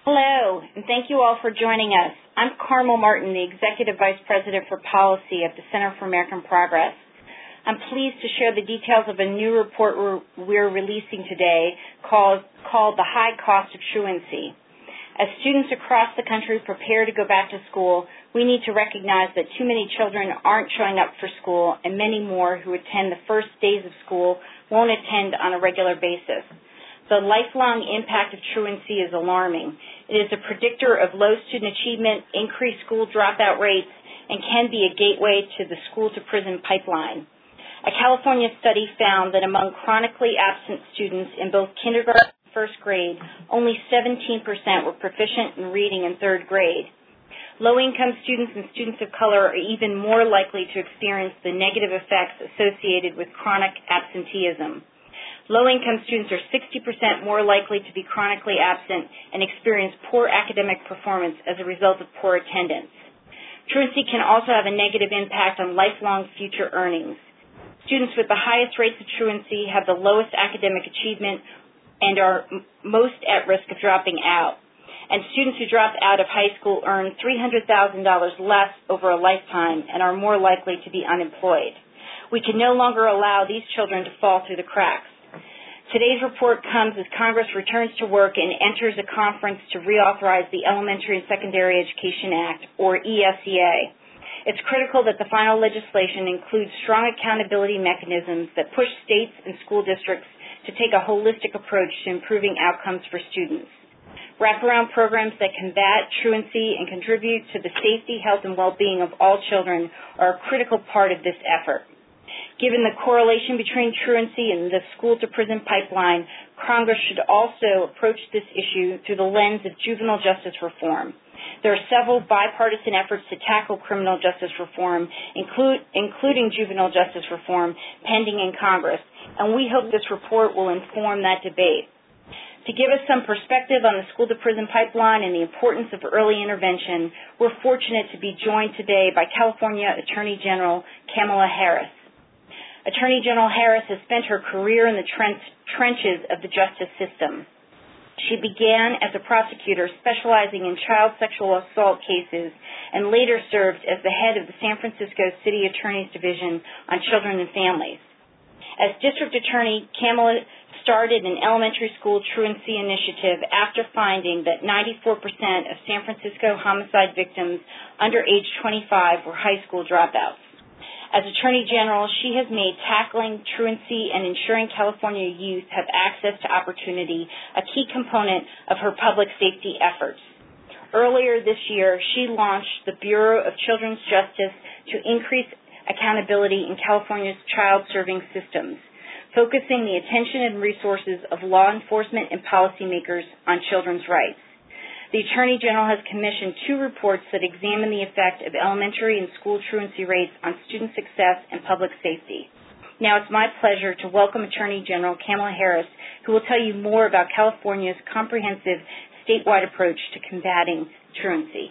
Hello, and thank you all for joining us. I'm Carmel Martin, the Executive Vice President for Policy at the Center for American Progress. I'm pleased to share the details of a new report we're releasing today called The High Cost of Truancy. As students across the country prepare to go back to school, we need to recognize that too many children aren't showing up for school, and many more who attend the first days of school won't attend on a regular basis. The lifelong impact of truancy is alarming. It is a predictor of low student achievement, increased school dropout rates, and can be a gateway to the school-to-prison pipeline. A California study found that among chronically absent students in both kindergarten and first grade, only 17% were proficient in reading in third grade. Low-income students and students of color are even more likely to experience the negative effects associated with chronic absenteeism. Low-income students are 60% more likely to be chronically absent and experience poor academic performance as a result of poor attendance. Truancy can also have a negative impact on lifelong future earnings. Students with the highest rates of truancy have the lowest academic achievement and are most at risk of dropping out. And students who drop out of high school earn $300,000 less over a lifetime and are more likely to be unemployed. We can no longer allow these children to fall through the cracks. Today's report comes as Congress returns to work and enters a conference to reauthorize the Elementary and Secondary Education Act, or ESEA. It's critical that the final legislation includes strong accountability mechanisms that push states and school districts to take a holistic approach to improving outcomes for students. Wraparound programs that combat truancy and contribute to the safety, health, and well-being of all children are a critical part of this effort. Given the correlation between truancy and the school-to-prison pipeline, Congress should also approach this issue through the lens of juvenile justice reform. There are several bipartisan efforts to tackle criminal justice reform, including juvenile justice reform, pending in Congress, and we hope this report will inform that debate. To give us some perspective on the school-to-prison pipeline and the importance of early intervention, we're fortunate to be joined today by California Attorney General Kamala Harris. Attorney General Harris has spent her career in the trenches of the justice system. She began as a prosecutor specializing in child sexual assault cases and later served as the head of the San Francisco City Attorney's Division on Children and Families. As district attorney, Kamala started an elementary school truancy initiative after finding that 94% of San Francisco homicide victims under age 25 were high school dropouts. As Attorney General, she has made tackling truancy and ensuring California youth have access to opportunity a key component of her public safety efforts. Earlier this year, she launched the Bureau of Children's Justice to increase accountability in California's child-serving systems, focusing the attention and resources of law enforcement and policymakers on children's rights. The Attorney General has commissioned 2 reports that examine the effect of elementary and school truancy rates on student success and public safety. Now it's my pleasure to welcome Attorney General Kamala Harris, who will tell you more about California's comprehensive statewide approach to combating truancy.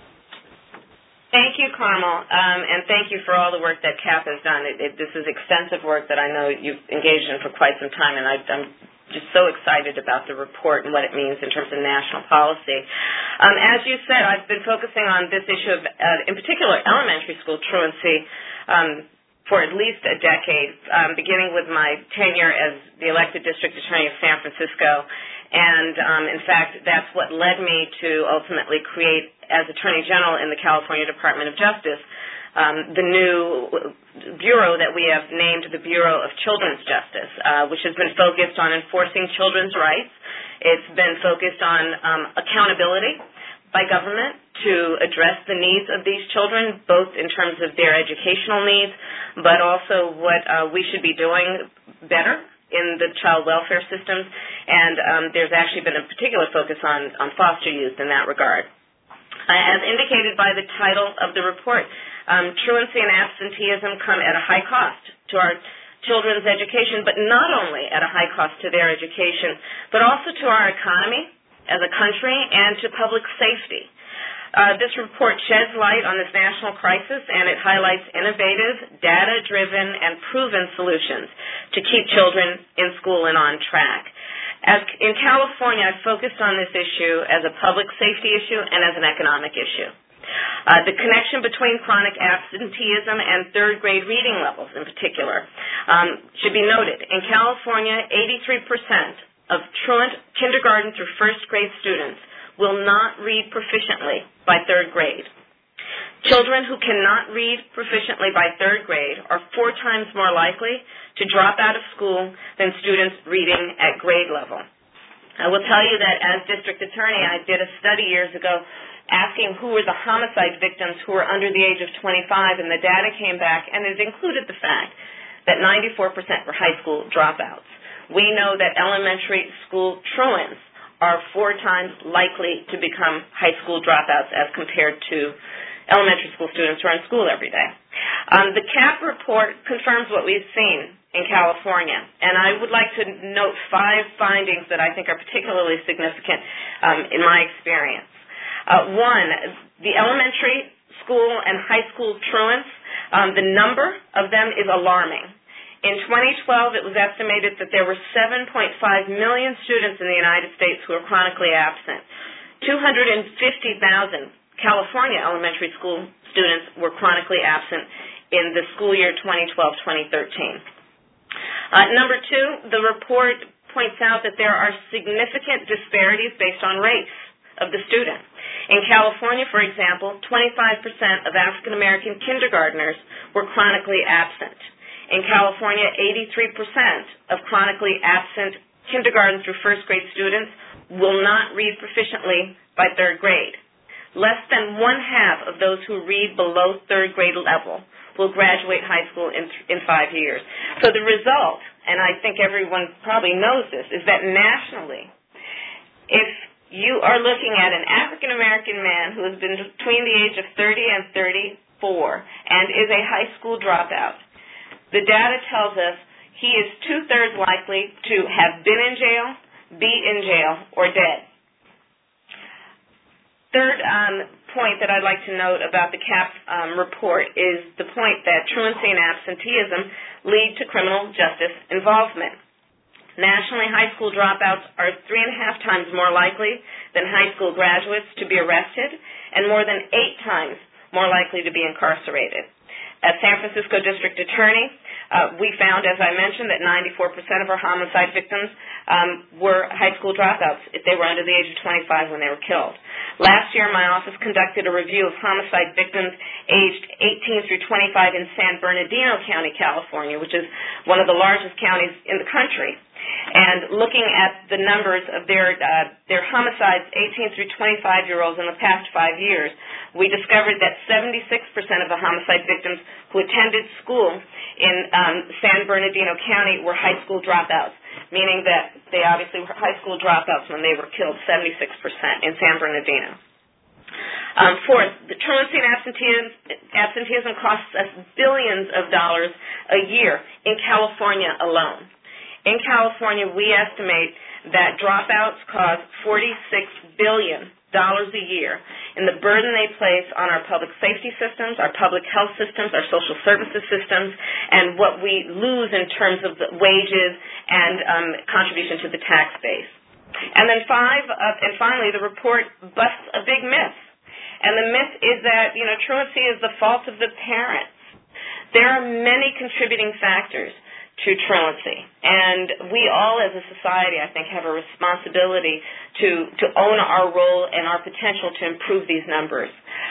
Thank you, Carmel, and thank you for all the work that CAP has done. This is extensive work that I know you've engaged in for quite some time, and I'm just so excited about the report and what it means in terms of national policy. As you said, I've been focusing on this issue of, in particular, elementary school truancy for at least a decade, beginning with my tenure as the elected district attorney of San Francisco. And, in fact, that's what led me to ultimately create, as Attorney General in the California Department of Justice, the new bureau that we have named the Bureau of Children's Justice, which has been focused on enforcing children's rights. It's been focused on accountability by government to address the needs of these children, both in terms of their educational needs, but also what we should be doing better in the child welfare systems. And there's actually been a particular focus on foster youth in that regard. As indicated by the title of the report, truancy and absenteeism come at a high cost to our children's education, but not only at a high cost to their education, but also to our economy as a country and to public safety. This report sheds light on this national crisis, and it highlights innovative, data-driven, and proven solutions to keep children in school and on track. In California, I focused on this issue as a public safety issue and as an economic issue. The connection between chronic absenteeism and third-grade reading levels in particular should be noted. In California, 83% of truant kindergarten through first-grade students will not read proficiently by third grade. Children who cannot read proficiently by third grade are 4 times more likely to drop out of school than students reading at grade level. I will tell you that as district attorney, I did a study years ago asking who were the homicide victims who were under the age of 25, and the data came back, and it included the fact that 94% were high school dropouts. We know that elementary school truants are 4 times likely to become high school dropouts as compared to elementary school students who are in school every day. The CAP report confirms what we've seen in California, and I would like to note 5 findings that I think are particularly significant in my experience. One, the elementary school and high school truants, the number of them is alarming. In 2012, it was estimated that there were 7.5 million students in the United States who are chronically absent. 250,000 California elementary school students were chronically absent in the school year 2012-2013. Number 2, the report points out that there are significant disparities based on race of the student. In California, for example, 25% of African American kindergartners were chronically absent. In California, 83% of chronically absent kindergarten through first grade students will not read proficiently by third grade. Less than 1/2 of those who read below third grade level will graduate high school in 5 years. So the result, and I think everyone probably knows this, is that nationally, if you are looking at an African American man who has been between the age of 30 and 34 and is a high school dropout, the data tells us he is 2/3 likely to have been in jail, be in jail, or dead. Third point that I'd like to note about the CAP report is the point that truancy and absenteeism lead to criminal justice involvement. Nationally, high school dropouts are 3.5 times more likely than high school graduates to be arrested and more than 8 times more likely to be incarcerated. As San Francisco District Attorney, we found, as I mentioned, that 94% of our homicide victims were high school dropouts if they were under the age of 25 when they were killed. Last year, my office conducted a review of homicide victims aged 18 through 25 in San Bernardino County, California, which is one of the largest counties in the country. And looking at the numbers of their homicides, 18 through 25-year-olds in the past 5 years, we discovered that 76% of the homicide victims who attended school in San Bernardino County were high school dropouts, meaning that they obviously were high school dropouts when they were killed, 76% in San Bernardino. Fourth, the truancy and absenteeism costs us billions of dollars a year in California alone. In California, we estimate that dropouts cause $46 billion a year, and the burden they place on our public safety systems, our public health systems, our social services systems, and what we lose in terms of the wages and contribution to the tax base. And then finally, the report busts a big myth. And the myth is that, truancy is the fault of the parents. There are many contributing factors to truancy, and we all as a society, I think, have a responsibility to own our role and our potential to improve these numbers.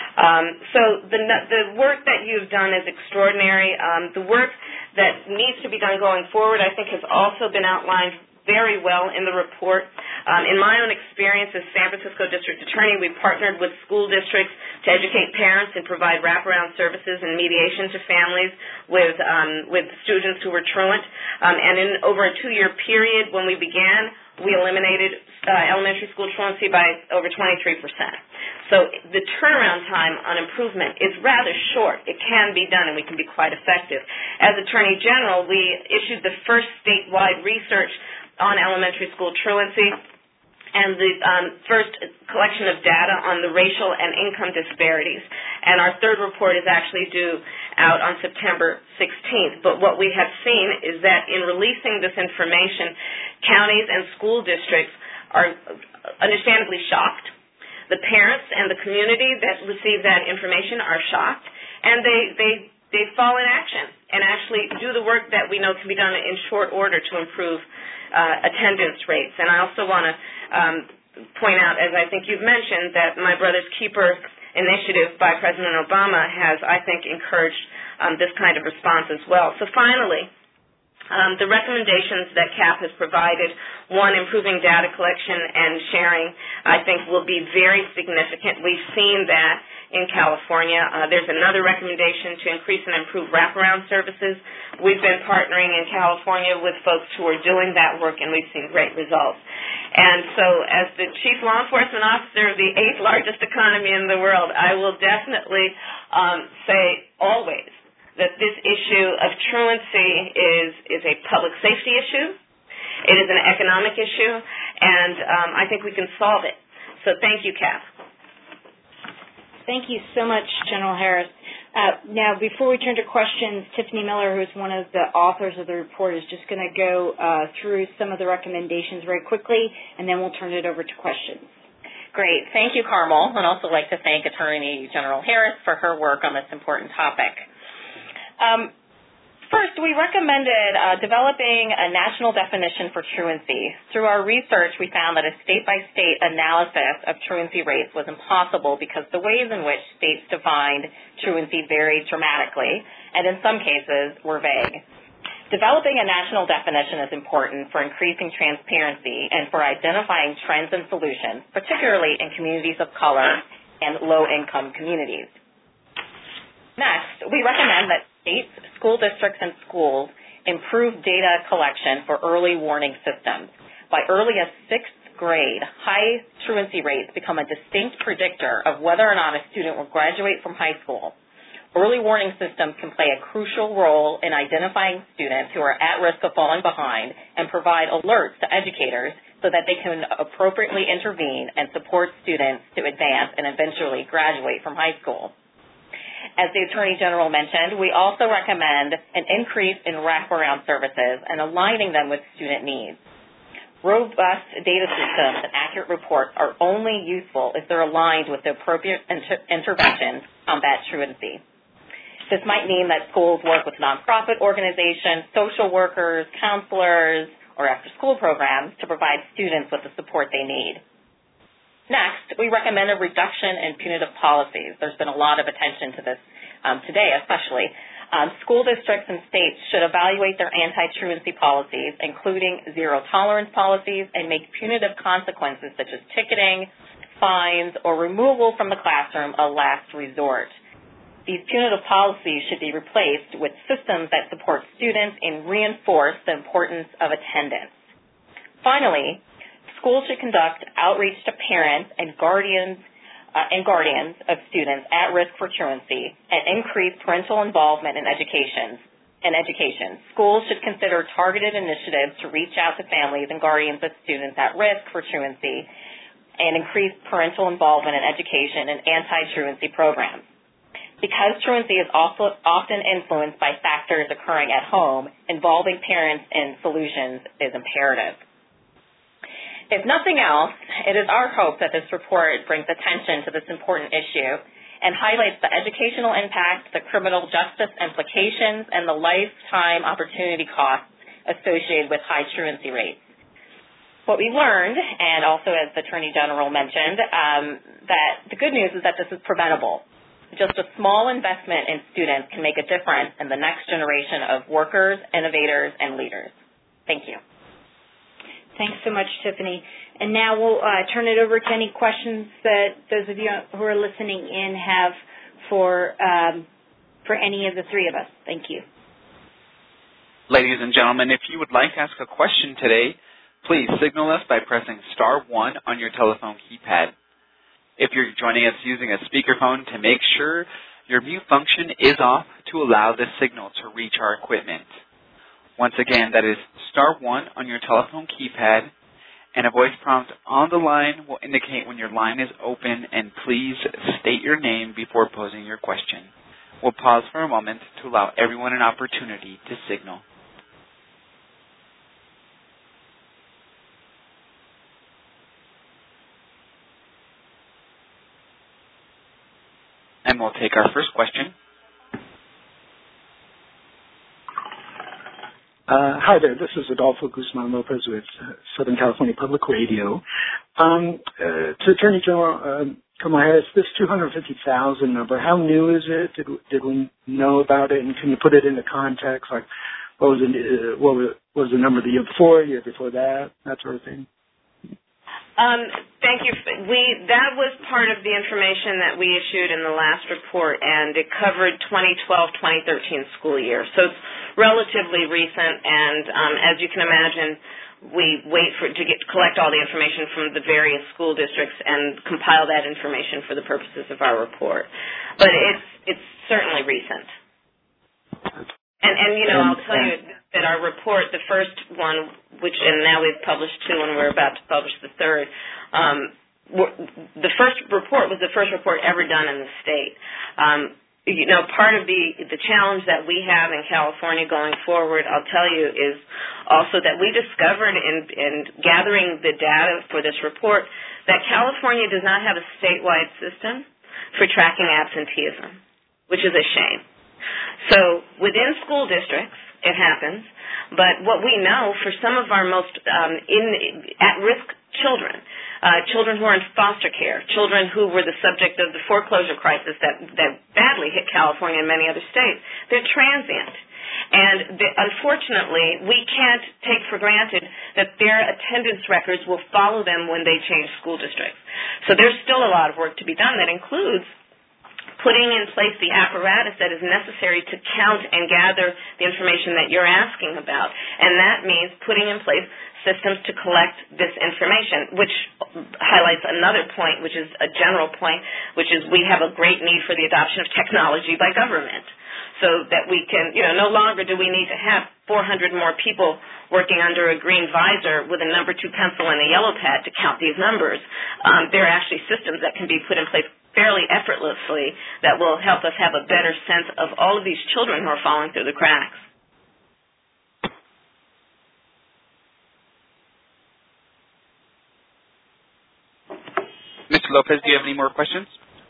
So the work that you've done is extraordinary. The work that needs to be done going forward, I think, has also been outlined very well in the report. In my own experience as San Francisco District Attorney, we partnered with school districts to educate parents and provide wraparound services and mediation to families with students who were truant. And in over a 2-year period when we began, we eliminated elementary school truancy by over 23%. So the turnaround time on improvement is rather short. It can be done, and we can be quite effective. As Attorney General, we issued the first statewide research on elementary school truancy, and the first collection of data on the racial and income disparities. And our third report is actually due out on September 16th. But what we have seen is that in releasing this information, counties and school districts are understandably shocked. The parents and the community that receive that information are shocked, and they fall in action and actually do the work that we know can be done in short order to improve attendance rates. And I also want to point out, as I think you've mentioned, that My Brother's Keeper initiative by President Obama has, I think, encouraged this kind of response as well. So finally, the recommendations that CAP has provided, one, improving data collection and sharing, I think will be very significant. We've seen that in California. There's another recommendation to increase and improve wraparound services. We've been partnering in California with folks who are doing that work, and we've seen great results. And so as the Chief Law Enforcement Officer of the 8th largest economy in the world, I will definitely say always that this issue of truancy is a public safety issue. It is an economic issue, and I think we can solve it. So thank you, Cap. Thank you so much, General Harris. Now, before we turn to questions, Tiffany Miller, who is one of the authors of the report, is just going to go through some of the recommendations very quickly, and then we'll turn it over to questions. Great. Thank you, Carmel. I'd also like to thank Attorney General Harris for her work on this important topic. First, we recommended developing a national definition for truancy. Through our research, we found that a state-by-state analysis of truancy rates was impossible because the ways in which states defined truancy varied dramatically, and in some cases were vague. Developing a national definition is important for increasing transparency and for identifying trends and solutions, particularly in communities of color and low-income communities. Next, we recommend that states, school districts, and schools improve data collection for early warning systems. By early as 6th grade, high truancy rates become a distinct predictor of whether or not a student will graduate from high school. Early warning systems can play a crucial role in identifying students who are at risk of falling behind and provide alerts to educators so that they can appropriately intervene and support students to advance and eventually graduate from high school. As the Attorney General mentioned, we also recommend an increase in wraparound services and aligning them with student needs. Robust data systems and accurate reports are only useful if they're aligned with the appropriate interventions to combat truancy. This might mean that schools work with nonprofit organizations, social workers, counselors, or after-school programs to provide students with the support they need. Next, we recommend a reduction in punitive policies. There's been a lot of attention to this today, especially. School districts and states should evaluate their anti-truancy policies, including zero-tolerance policies, and make punitive consequences such as ticketing, fines, or removal from the classroom a last resort. These punitive policies should be replaced with systems that support students and reinforce the importance of attendance. Finally, schools should conduct outreach to parents and guardians of students at risk for truancy and increase parental involvement in education. Schools should consider targeted initiatives to reach out to families and guardians of students at risk for truancy and increase parental involvement in education and anti-truancy programs. Because truancy is also often influenced by factors occurring at home, involving parents in solutions is imperative. If nothing else, it is our hope that this report brings attention to this important issue and highlights the educational impact, the criminal justice implications, and the lifetime opportunity costs associated with high truancy rates. What we learned, and also as the Attorney General mentioned, that the good news is that this is preventable. Just a small investment in students can make a difference in the next generation of workers, innovators, and leaders. Thank you. Thanks so much, Tiffany. And now we'll turn it over to any questions that those of you who are listening in have for any of the three of us. Thank you. Ladies and gentlemen, if you would like to ask a question today, please signal us by pressing *1 on your telephone keypad. If you're joining us using a speakerphone, to make sure your mute function is off to allow the signal to reach our equipment. Once again, that is *1 on your telephone keypad, and a voice prompt on the line will indicate when your line is open, and please state your name before posing your question. We'll pause for a moment to allow everyone an opportunity to signal. And we'll take our first question. Hi there. This is Adolfo Guzman Lopez with Southern California Public Radio. To Attorney General Kamala Harris, this 250,000 number, how new is it? Did we know about it? And can you put it into context? Like, what was the number the year before that sort of thing? Thank you. That was part of the information that we issued in the last report, and it covered 2012-2013 school year. So it's relatively recent, and as you can imagine, we wait to collect all the information from the various school districts and compile that information for the purposes of our report. But it's certainly recent. And I'll tell you that our report, the first one, and now we've published two and we're about to publish the third, the first report was the first report ever done in the state. Part of the challenge that we have in California going forward, I'll tell you, is also that we discovered in gathering the data for this report that California does not have a statewide system for tracking absenteeism, which is a shame. So within school districts, it happens, but what we know for some of our most at-risk children, children who are in foster care, children who were the subject of the foreclosure crisis that badly hit California and many other states, they're transient. And unfortunately, we can't take for granted that their attendance records will follow them when they change school districts. So there's still a lot of work to be done that includes putting in place the apparatus that is necessary to count and gather the information that you're asking about. And that means putting in place systems to collect this information, which highlights another point, which is a general point, which is we have a great need for the adoption of technology by government so that we can, no longer do we need to have 400 more people working under a green visor with a number 2 pencil and a yellow pad to count these numbers. There are actually systems that can be put in place fairly effortlessly that will help us have a better sense of all of these children who are falling through the cracks. Mr. Lopez, do you have any more questions?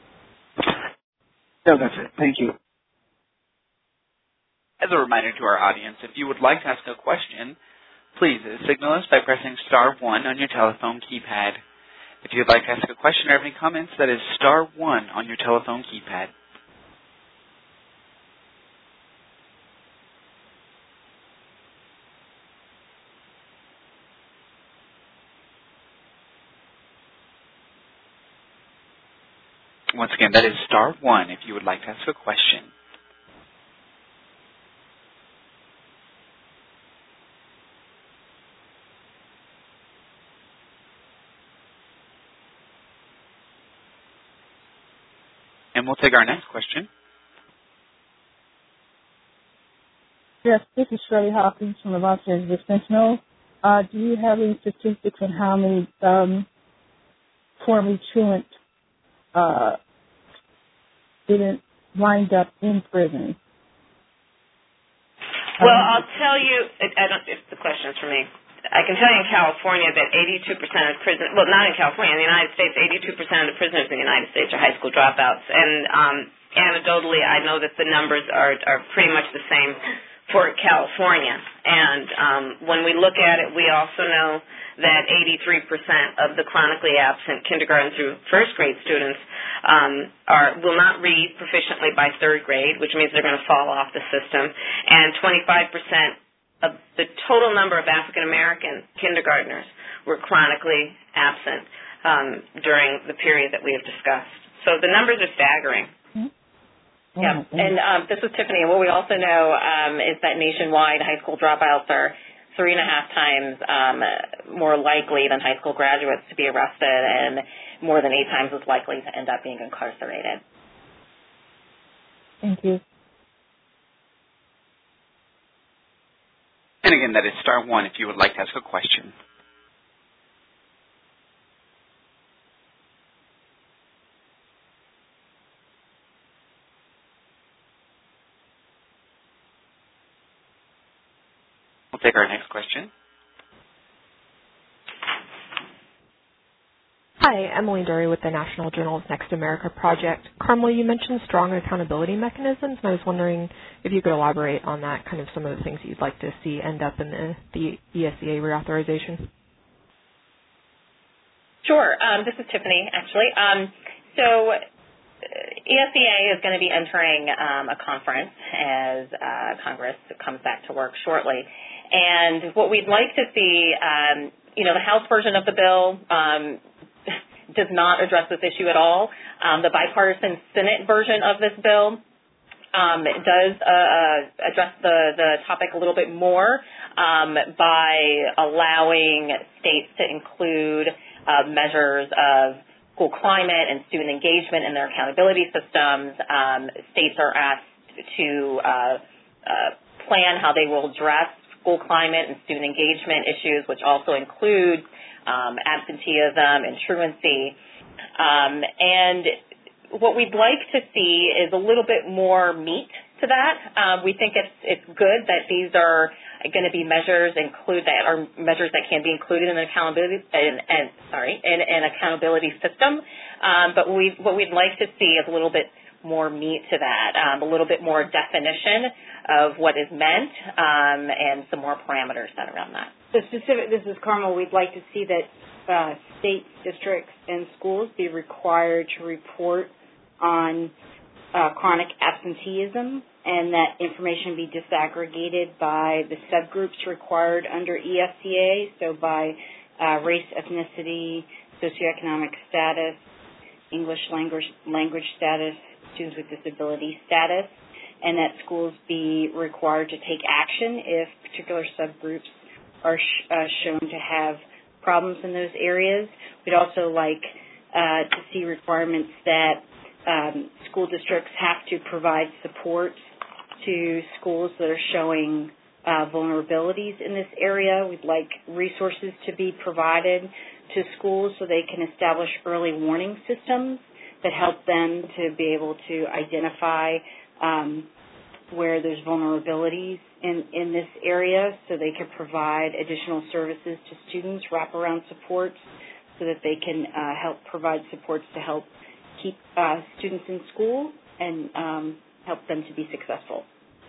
No, that's it. Thank you. As a reminder to our audience, if you would like to ask a question, please signal us by pressing star 1 on your telephone keypad. If you'd like to ask a question or have any comments, that is star 1 on your telephone keypad. Once again, that is star 1 if you would like to ask a question. And we'll take our next question. Yes, this is Shirley Hawkins from the Los Angeles Sentinel. Do you have any statistics on how many formerly truant students lined up in prison? Well, I'll tell you, if the question's for me, I can tell you in California that 82% of prisoners, well, not in California, in the United States, 82% of the prisoners in the United States are high school dropouts. And anecdotally, I know that the numbers are pretty much the same for California. And when we look at it, we also know that 83% of the chronically absent kindergarten through first grade students will not read proficiently by third grade, which means they're going to fall off the system. And 25% of the total number of African-American kindergartners were chronically absent during the period that we have discussed. So the numbers are staggering. Mm-hmm. Yeah, and this is Tiffany. And what we also know is that nationwide high school dropouts are 3.5 times more likely than high school graduates to be arrested and more than 8 times as likely to end up being incarcerated. Thank you. And again, that is star 1 if you would like to ask a question. We'll take our next question. Hi, Emily Dury with the National Journal's Next America Project. Carmel, you mentioned strong accountability mechanisms, and I was wondering if you could elaborate on that, kind of some of the things you'd like to see end up in the ESEA reauthorization. Sure. This is Tiffany, actually. So ESEA is going to be entering a conference as Congress comes back to work shortly. And what we'd like to see, the House version of the bill does not address this issue at all. The bipartisan Senate version of this bill does address the topic a little bit more by allowing states to include measures of school climate and student engagement in their accountability systems. States are asked to plan how they will address school climate and student engagement issues, which also include absenteeism and truancy. And what we'd like to see is a little bit more meat to that. We think it's good that these are going to be measures that can be included in an accountability in an accountability system. But what we'd like to see is a little bit more meat to that, a little bit more definition of what is meant, and some more parameters set around that. So this is Carmel. We'd like to see that states, districts, and schools be required to report on chronic absenteeism, and that information be disaggregated by the subgroups required under ESEA, so by race, ethnicity, socioeconomic status, English language status, students with disability status, and that schools be required to take action if particular subgroups are shown to have problems in those areas. We'd also like to see requirements that school districts have to provide support to schools that are showing vulnerabilities in this area. We'd like resources to be provided to schools so they can establish early warning systems that help them to be able to identify where there's vulnerabilities in this area, so they can provide additional services to students, wraparound supports, so that they can help provide supports to help keep students in school and help them to be successful.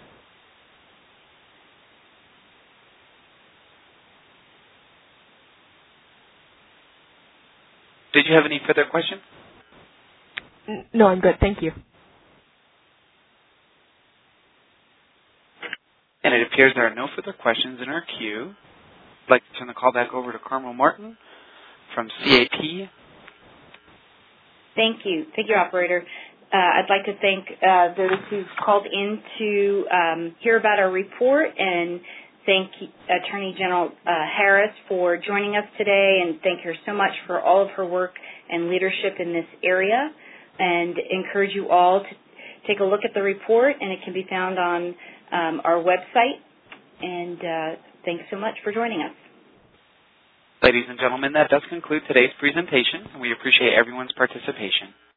Did you have any further questions? No, I'm good. Thank you. And it appears there are no further questions in our queue. I'd like to turn the call back over to Carmel Martin from CAP. Thank you. Thank you, operator. I'd like to thank those who've called in to hear about our report, and thank Attorney General Harris for joining us today, and thank her so much for all of her work and leadership in this area, and encourage you all to take a look at the report, and it can be found on our website. And thanks so much for joining us. Ladies and gentlemen, that does conclude today's presentation, and we appreciate everyone's participation.